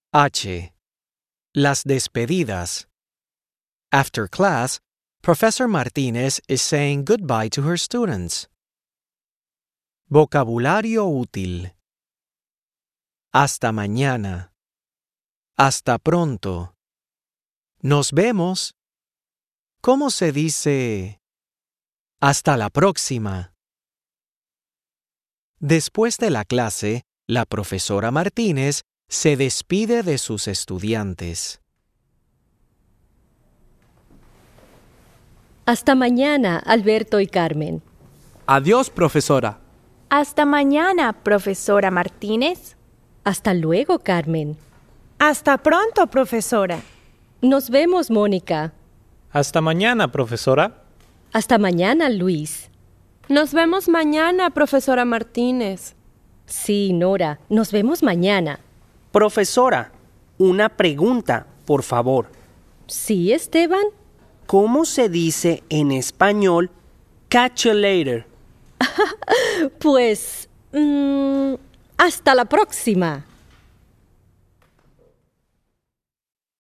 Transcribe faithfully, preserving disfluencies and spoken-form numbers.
H. Las despedidas. After class, Professor Martínez is saying goodbye to her students. Vocabulario útil. Hasta mañana. Hasta pronto. Nos vemos. ¿Cómo se dice? Hasta la próxima. Después de la clase, la profesora Martínez se despide de sus estudiantes. Hasta mañana, Alberto y Carmen. Adiós, profesora. Hasta mañana, profesora Martínez. Hasta luego, Carmen. Hasta pronto, profesora. Nos vemos, Mónica. Hasta mañana, profesora. Hasta mañana, Luis. Nos vemos mañana, profesora Martínez. Sí, Nora, nos vemos mañana. Profesora, una pregunta, por favor. ¿Sí, Esteban? ¿Cómo se dice en español catch you later? Pues, mmm, hasta la próxima.